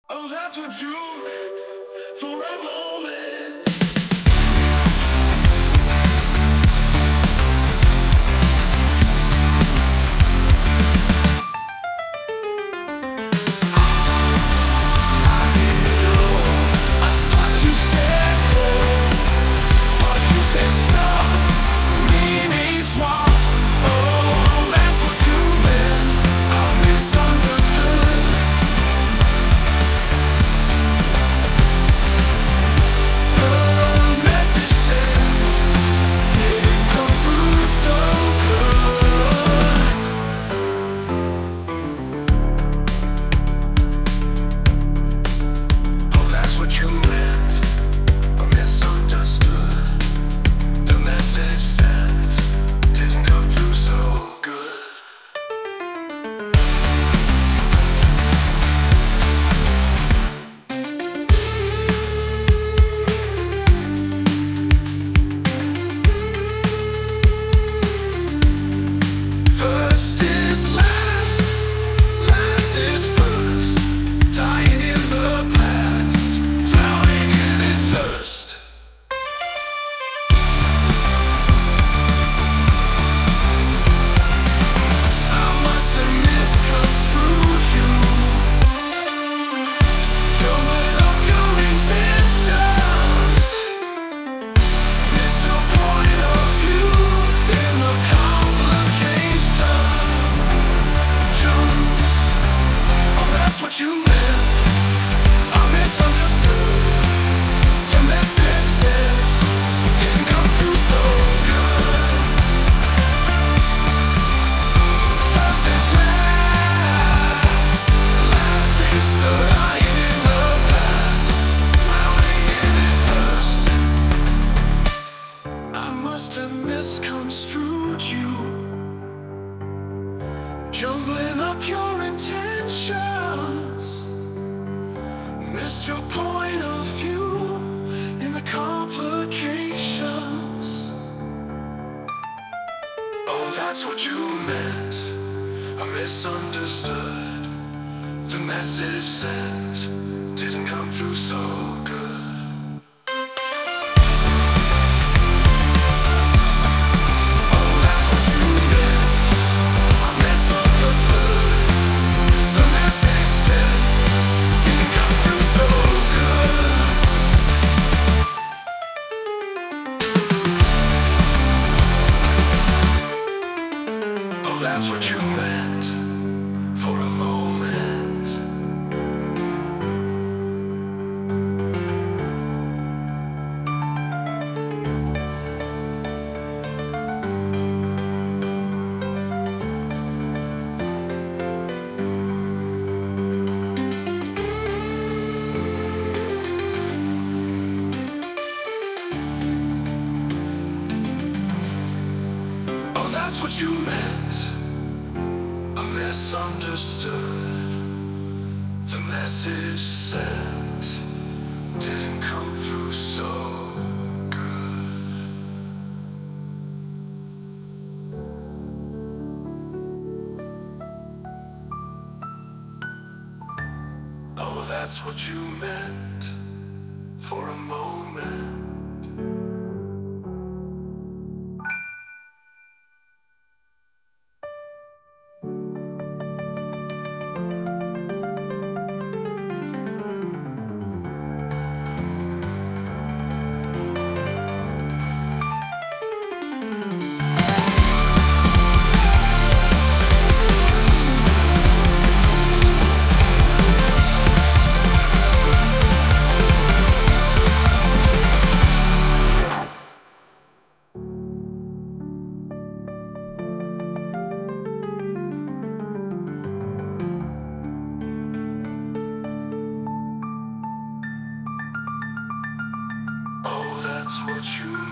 Oh, that's what you for a moment. What you meant, I misunderstood. The message said didn't come through so good. First is last, last is the dying in the past, drowning in it first. I must have misconstrued you, jumbling up your intentions. Missed your point of view in the complications. Oh, that's what you meant, I misunderstood. The message sent didn't come through so good. That's what you meant for a moment. Oh, that's what you meant, I misunderstood. The message sent didn't come through so good. Oh, that's what you meant for a moment. Oh, that's what you